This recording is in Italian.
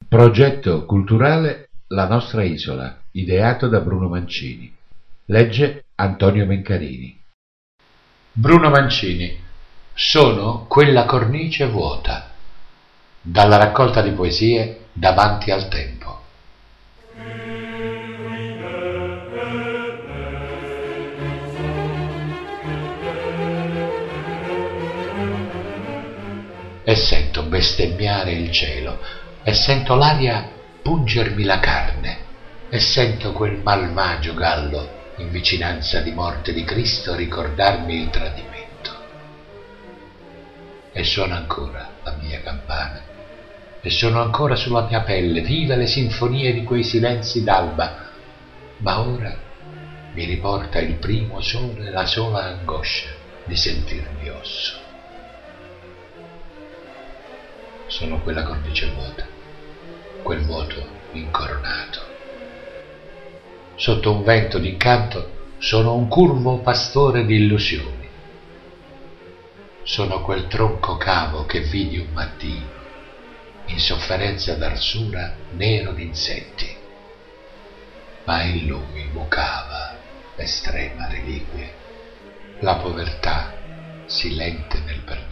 Progetto culturale La nostra isola, ideato da Bruno Mancini. Legge Antonio Mencarini. Bruno Mancini. Sono quella cornice vuota. Dalla raccolta di poesie Davanti al tempo. E sento bestemmiare il cielo, e sento l'aria pungermi la carne, e sento quel malvagio gallo in vicinanza di morte di Cristo ricordarmi il tradimento. E suona ancora la mia campana, e sono ancora sulla mia pelle vive le sinfonie di quei silenzi d'alba, ma ora mi riporta il primo sole la sola angoscia di sentirmi osso. Sono quella cornice vuota, quel vuoto incoronato. Sotto un vento d'incanto sono un curvo pastore di illusioni. Sono quel tronco cavo che vidi un mattino, in sofferenza d'arsura nero d'insetti, ma in lui mucava estrema reliquia, la povertà silente nel perdono.